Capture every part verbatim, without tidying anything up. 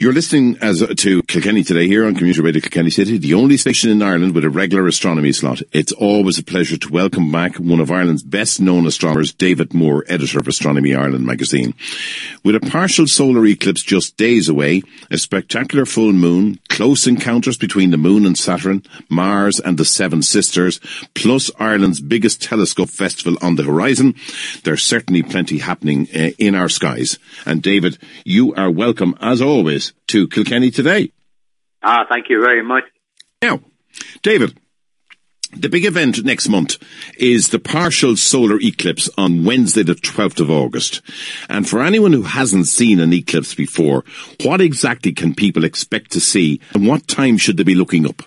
You're listening as to Kilkenny Today here on Community Radio Kilkenny City, the only station in Ireland with a regular astronomy slot. It's always a pleasure to welcome back one of Ireland's best-known astronomers, David Moore, editor of Astronomy Ireland magazine. With a partial solar eclipse just days away, a spectacular full moon, close encounters between the moon and Saturn, Mars and the Seven Sisters, plus Ireland's biggest telescope festival on the horizon, there's certainly plenty happening uh, in our skies. And David, you are welcome, as always, to Kilkenny Today. Ah, thank you very much. Now, David, the big event next month is the partial solar eclipse on Wednesday the twelfth of August. And for anyone who hasn't seen an eclipse before, what exactly can people expect to see and what time should they be looking up?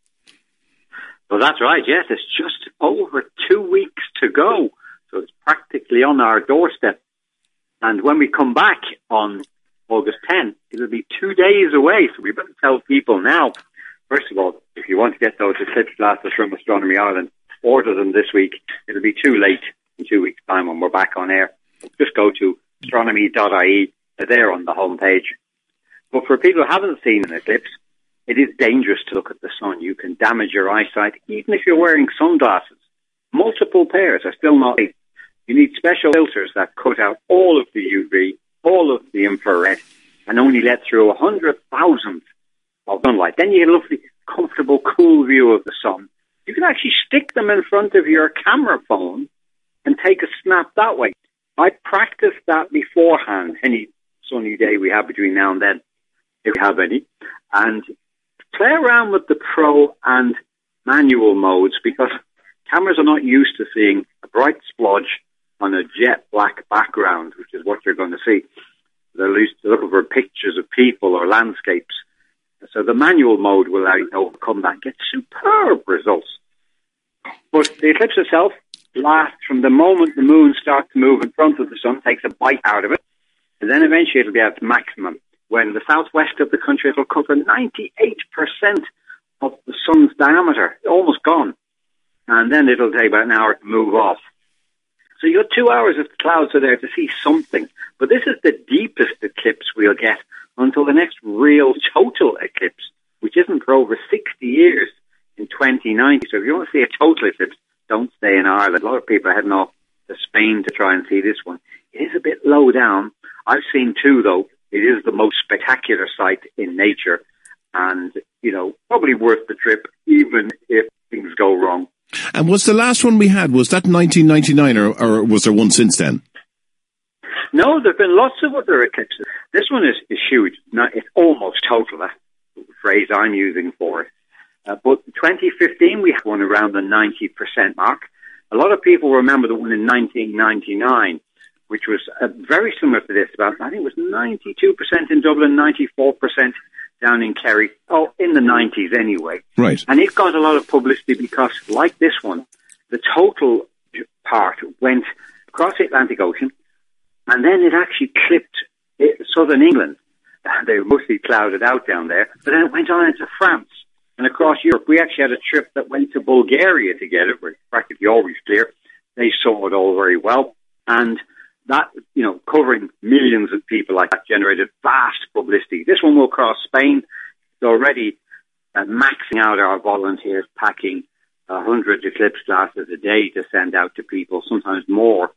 Well, that's right, yes. It's just over two weeks to go. So it's practically on our doorstep. And when we come back on August tenth, it'll be two days away, so we better tell people now. First of all, if you want to get those eclipse glasses from Astronomy Ireland, order them this week. It'll be too late in two weeks' time when we're back on air. Just go to astronomy dot I E, they're there on the homepage. But for people who haven't seen an eclipse, it is dangerous to look at the sun. You can damage your eyesight, even if you're wearing sunglasses. Multiple pairs are still not safe. You need special filters that cut out all of the U V, all of the infrared, and only let through a hundred thousandth of sunlight. Then you get a lovely, comfortable, cool view of the sun. You can actually stick them in front of your camera phone and take a snap that way. I practiced that beforehand, any sunny day we have between now and then, if we have any, and play around with the pro and manual modes, because cameras are not used to seeing a bright splodge on a jet black background, which is what you're going to see. They're used to looking for pictures of people or landscapes. So the manual mode will allow you to overcome that and get superb results. But the eclipse itself lasts from the moment the moon starts to move in front of the sun, takes a bite out of it, and then eventually it'll be at its maximum. When the southwest of the country, it'll cover ninety-eight percent of the sun's diameter, almost gone. And then it'll take about an hour to move off. So you got two hours if the clouds are there to see something. But this is the deepest eclipse we'll get until the next real total eclipse, which isn't for over sixty years in twenty ninety. So if you want to see a total eclipse, don't stay in Ireland. A lot of people are heading off to Spain to try and see this one. It is a bit low down. I've seen two, though. It is the most spectacular sight in nature. And, you know, probably worth the trip, even if things go wrong. And was the last one we had, was that nineteen ninety-nine, or, or was there one since then? No, there have been lots of other eclipses. This one is, is huge. Now, it's almost total, that's the phrase I'm using for it. Uh, but twenty fifteen, we had one around the ninety percent mark. A lot of people remember the one in nineteen ninety-nine, which was uh, very similar to this. About, I think it was ninety-two percent in Dublin, ninety-four percent down in Kerry. Oh, in the nineties anyway. Right. And it got a lot of publicity because, like this one, the total part went across the Atlantic Ocean, and then it actually clipped southern England. They were mostly clouded out down there, but then it went on into France and across Europe. We actually had a trip that went to Bulgaria to get it, where it's practically always clear. They saw it all very well. And that, you know, covering millions of people like that generated vast publicity. This one will cross Spain. It's already uh, maxing out our volunteers, packing a hundred eclipse glasses a day to send out to people, sometimes more.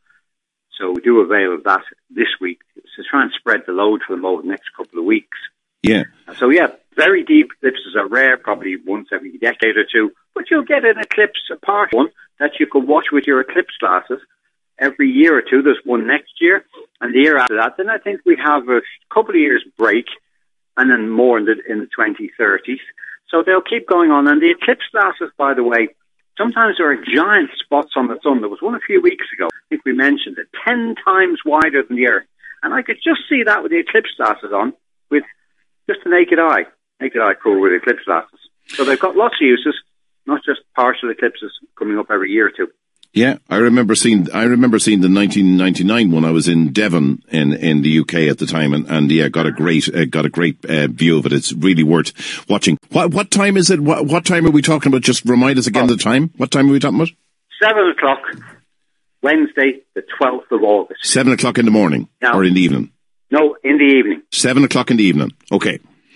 So we do avail of that this week to try and spread the load for them over the next couple of weeks. Yeah. So, yeah, very deep eclipses are rare, probably once every decade or two. But you'll get an eclipse, a part one, that you can watch with your eclipse glasses every year or two. There's one next year, and the year after that. Then I think we have a couple of years break, and then more in the, in the twenty thirties. So they'll keep going on. And the eclipse glasses, by the way, sometimes there are giant spots on the sun. There was one a few weeks ago. I think we mentioned it, ten times wider than the Earth. And I could just see that with the eclipse glasses on, with just the naked eye. Naked eye cool with eclipse glasses. So they've got lots of uses, not just partial eclipses coming up every year or two. Yeah, I remember seeing, I remember seeing the nineteen ninety-nine one. I was in Devon in, in the U K at the time, and, and yeah, got a great, uh, got a great, uh, view of it. It's really worth watching. What, what time is it? What, what time are we talking about? Just remind us again oh. the time. What time are we talking about? Seven o'clock, Wednesday, the twelfth of August. Seven o'clock in the morning, now, or in the evening? No, in the evening. Seven o'clock in the evening. Okay.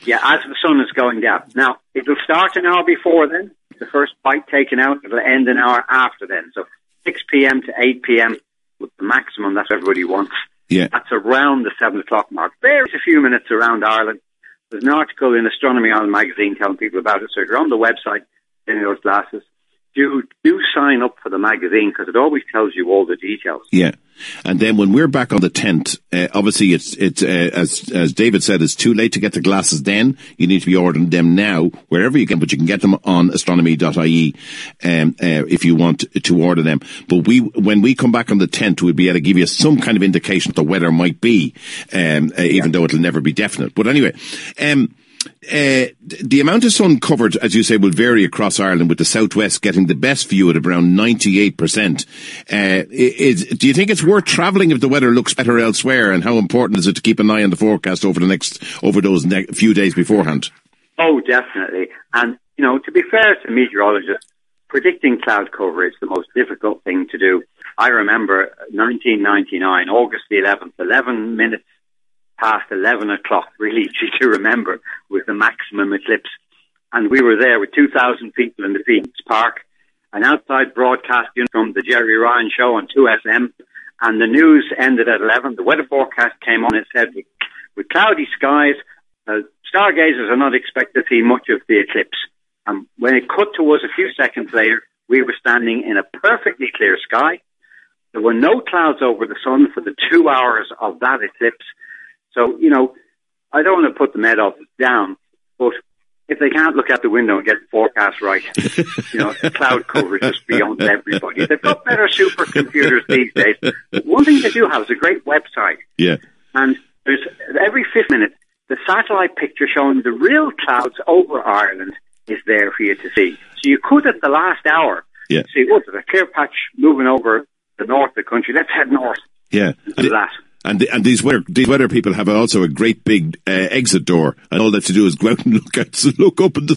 Yeah, as the sun is going down. Now, it'll start an hour before then. The first bite taken out, it'll end an hour after then. So six p.m. to eight p.m. with the maximum, that's what everybody wants. Yeah. That's around the seven o'clock mark. There's a few minutes around Ireland. There's an article in Astronomy Ireland magazine telling people about it. So if you're on the website, getting those glasses, do do sign up for the magazine because it always tells you all the details. Yeah, and then when we're back on the tenth, uh, obviously it's it's uh, as as David said, it's too late to get the glasses. Then you need to be ordering them now wherever you can, but you can get them on astronomy dot I E um, uh, if you want to order them. But we when we come back on the tenth, we'll be able to give you some kind of indication of the weather might be, um, uh, even yeah. though it'll never be definite. But anyway. Um, Uh, the amount of sun covered, as you say, will vary across Ireland, with the southwest getting the best view at around ninety-eight percent. Uh, is, do you think it's worth travelling if the weather looks better elsewhere? And how important is it to keep an eye on the forecast over the next, over those ne- few days beforehand? Oh, definitely. And, you know, to be fair to meteorologists, predicting cloud cover is the most difficult thing to do. I remember nineteen ninety-nine, August the eleventh, eleven minutes past eleven o'clock, really easy to remember, was the maximum eclipse. And we were there with two thousand people in the Phoenix Park, an outside broadcasting from the Jerry Ryan show on two S M, and the news ended at eleven. The weather forecast came on and said, with, with cloudy skies, uh, stargazers are not expected to see much of the eclipse. And when it cut to us a few seconds later, we were standing in a perfectly clear sky. There were no clouds over the sun for the two hours of that eclipse. So, you know, I don't want to put the med office down, but if they can't look out the window and get the forecast right, you know, cloud cover is just beyond everybody. They've got better supercomputers these days. But one thing they do have is a great website. Yeah. And there's every fifth minute, the satellite picture showing the real clouds over Ireland is there for you to see. So you could, at the last hour, yeah. see, oh, there's a clear patch moving over the north of the country. Let's head north. Yeah. And that. And the, and these weather these weather people have also a great big uh, exit door, and all they have to do is go out and look out, so look up in the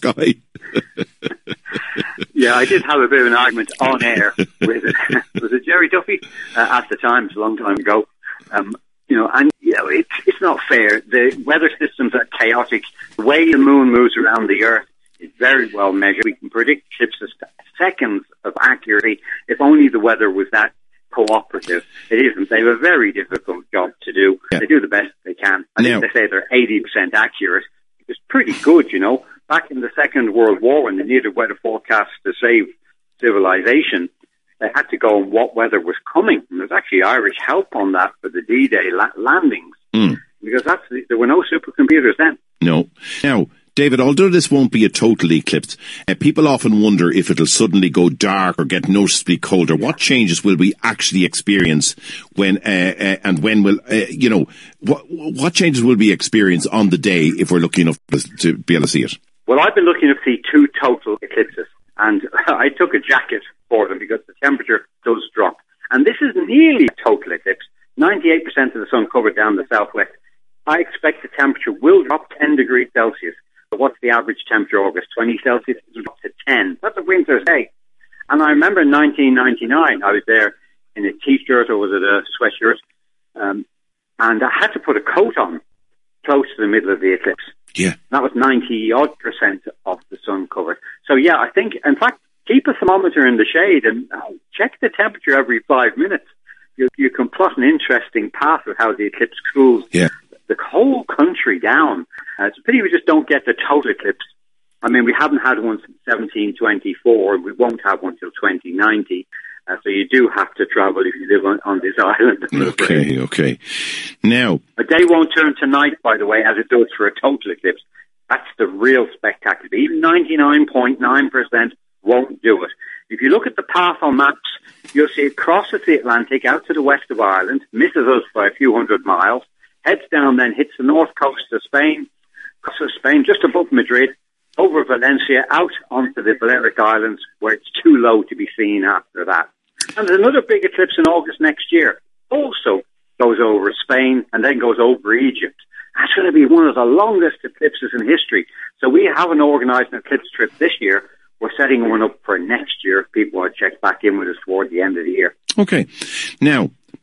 sky. Yeah, I did have a bit of an argument on air with was it Jerry Duffy uh, at the time. It's a long time ago. Um, you know, and you know, it's it's not fair. The weather systems are chaotic. The way the moon moves around the Earth is very well measured. We can predict eclipses seconds of accuracy. If only the weather was that cooperative. It isn't. They have a very difficult job to do. Yeah. They do the best they can. I now, think they say they're eighty percent accurate. It's pretty good, you know. Back in the Second World War, when they needed weather forecasts to save civilization, they had to go on what weather was coming. And there's actually Irish help on that for the D-Day la- landings. Mm. Because that's there were no supercomputers then. No. Now, David, although this won't be a total eclipse, uh, people often wonder if it'll suddenly go dark or get noticeably colder. What changes will we actually experience when, uh, uh, and when will, uh, you know, what what changes will we experience on the day if we're lucky enough to be able to see it? Well, I've been looking to see two total eclipses, and I took a jacket for them because the temperature does drop. And this is nearly a total eclipse. ninety-eight percent of the sun covered down the southwest. I expect the temperature will drop ten degrees Celsius. So what's the average temperature August? twenty Celsius, it'll drop to ten. That's a winter's day. And I remember in nineteen ninety-nine, I was there in a t-shirt, or was it a sweatshirt? Um, and I had to put a coat on close to the middle of the eclipse. Yeah. That was ninety odd percent of the sun covered. So yeah, I think, in fact, keep a thermometer in the shade and check the temperature every five minutes. You, you can plot an interesting path of how the eclipse cools. Yeah. The whole country down. Uh, it's a pity we just don't get the total eclipse. I mean, we haven't had one since seventeen twenty-four. We won't have one till twenty ninety. Uh, so you do have to travel if you live on, on this island. Okay, okay. Now, a day won't turn to night, by the way, as it does for a total eclipse. That's the real spectacular. Even ninety-nine point nine percent won't do it. If you look at the path on maps, you'll see it crosses the Atlantic out to the west of Ireland, misses us by a few hundred miles, heads down, then hits the north coast of Spain, crosses Spain just above Madrid, over Valencia, out onto the Balearic Islands, where it's too low to be seen after that. And there's another big eclipse in August next year. Also goes over Spain and then goes over Egypt. That's going to be one of the longest eclipses in history. So we haven't organised an eclipse trip this year. We're setting one up for next year if people want to check back in with us toward the end of the year. Okay. Now,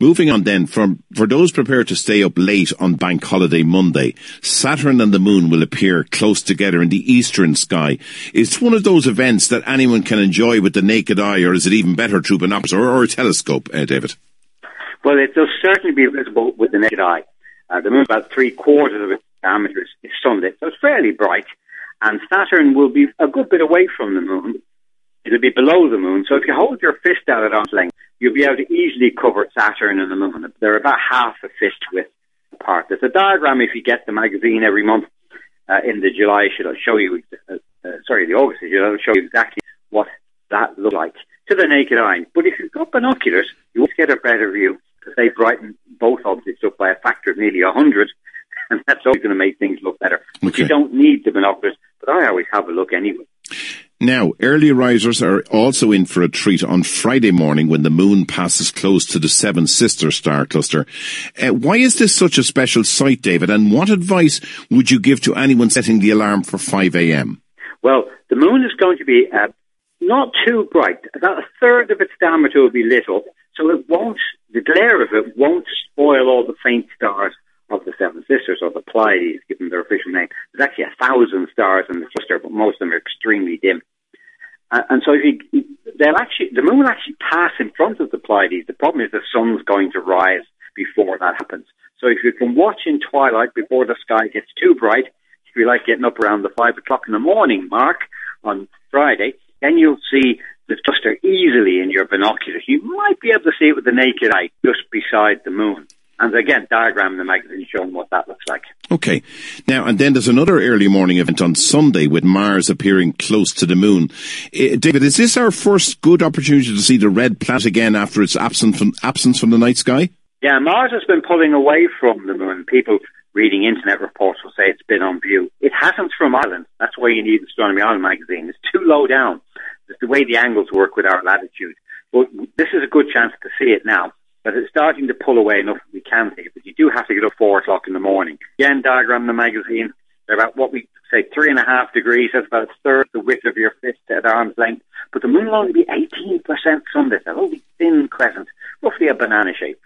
Moving on then, from, for those prepared to stay up late on Bank Holiday Monday, Saturn and the Moon will appear close together in the eastern sky. It's one of those events that anyone can enjoy with the naked eye, or is it even better through binoculars or, or a telescope, uh, David? Well, it will certainly be visible with the naked eye. Uh, the moon, about three quarters of its diameter is, is sunlit, so it's fairly bright. And Saturn will be a good bit away from the moon. It'll be below the moon. So if you hold your fist out at arm's length, you'll be able to easily cover Saturn and the moon. They're about half a fist width apart. There's a diagram, if you get the magazine every month uh, in the July issue, it'll show you, uh, uh, sorry, the August issue, it'll show you exactly what that looks like to the naked eye. But if you've got binoculars, you won't get a better view, because they brighten both objects up by a factor of nearly one hundred, and that's always going to make things look better. But okay. You don't need the binoculars, but I always have a look anyway. Now, early risers are also in for a treat on Friday morning when the moon passes close to the Seven Sisters star cluster. Uh, why is this such a special sight, David, and what advice would you give to anyone setting the alarm for five a.m? Well, the moon is going to be uh, not too bright. About a third of its diameter will be little, so it won't, the glare of it won't spoil all the faint stars of the Seven Sisters, or the Pleiades, given their official name. There's actually a thousand stars in the cluster, but most of them are extremely dim. Uh, and so if you, they'll actually, the moon will actually pass in front of the Pleiades. The problem is the sun's going to rise before that happens. So if you can watch in twilight before the sky gets too bright, if you like getting up around the five o'clock in the morning mark on Friday, then you'll see the cluster easily in your binoculars. You might be able to see it with the naked eye just beside the moon. And again, diagram in the magazine showing what that looks like. Okay. Now, and then there's another early morning event on Sunday with Mars appearing close to the moon. Uh, David, is this our first good opportunity to see the red planet again after its absence from, absence from the night sky? Yeah, Mars has been pulling away from the moon. People reading internet reports will say it's been on view. It hasn't from Ireland. That's why you need Astronomy Ireland magazine. It's too low down. It's the way the angles work with our latitude. But this is a good chance to see it now. But it's starting to pull away enough that we can see it. But you do have to get up four o'clock in the morning. Again, diagram in the magazine. They're about what we say three and a half degrees. That's about a third the width of your fist at arm's length. But the moon will only be eighteen percent sunlit. A lovely thin crescent, roughly a banana shape.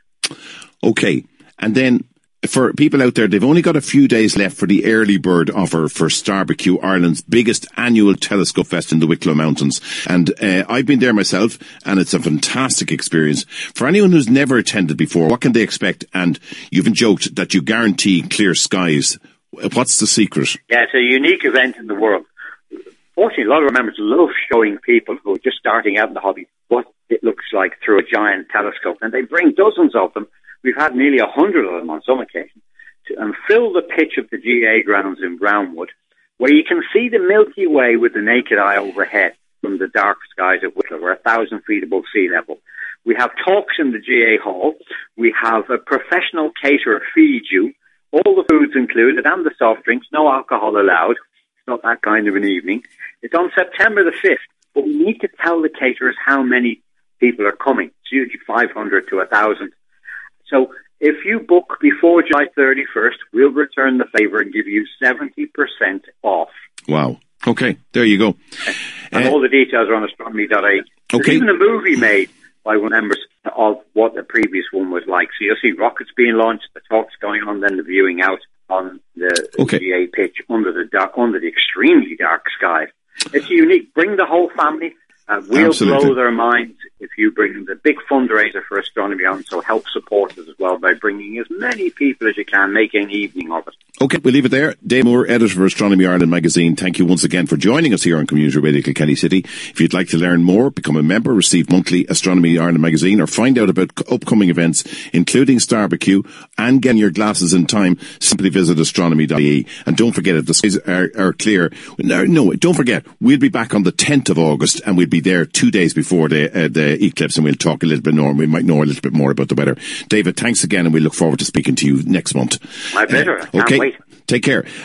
Okay. And then for people out there, they've only got a few days left for the early bird offer for Starbecue, Ireland's biggest annual telescope fest in the Wicklow Mountains. And uh, I've been there myself, and it's a fantastic experience. For anyone who's never attended before, what can they expect? And you've been joked that you guarantee clear skies. What's the secret? Yeah, it's a unique event in the world. Fortunately, a lot of members love showing people who are just starting out in the hobby what it looks like through a giant telescope. And they bring dozens of them. We've had nearly a hundred of them on some occasions, to, and fill the pitch of the G A grounds in Brownwood, where you can see the Milky Way with the naked eye overhead from the dark skies of Wicklow. We're a thousand feet above sea level. We have talks in the G A hall. We have a professional caterer feed you, all the foods included and the soft drinks, no alcohol allowed. It's not that kind of an evening. It's on September the fifth, but we need to tell the caterers how many people are coming. It's usually five hundred to one thousand. So if you book before July thirty-first, we'll return the favour and give you seventy percent off. Wow. Okay, there you go. And uh, all the details are on astronomy dot I E. There's okay. even a movie made by one members of what the previous one was like. So you'll see rockets being launched, the talks going on, then the viewing out on the okay. G A pitch under the dark, under the extremely dark sky. It's unique. Bring the whole family. Uh, we'll Absolutely. blow their minds if you bring them. The big fundraiser for Astronomy On, so help support us as well by bringing as many people as you can, make an evening of it. Okay, we'll leave it there. Dave Moore, editor for Astronomy Ireland magazine, thank you once again for joining us here on Community Radio Kilkenny City. If you'd like to learn more, become a member, receive monthly Astronomy Ireland magazine, or find out about upcoming events, including Starbecue, and getting your glasses in time, simply visit astronomy dot I E. And don't forget, if the skies are, are clear, no, no, don't forget, we'll be back on the tenth of August, and we'll be there two days before the uh, the eclipse, and we'll talk a little bit more. We might know a little bit more about the weather. David, thanks again, and we look forward to speaking to you next month. My pleasure. Uh, okay, Can't wait. Take care.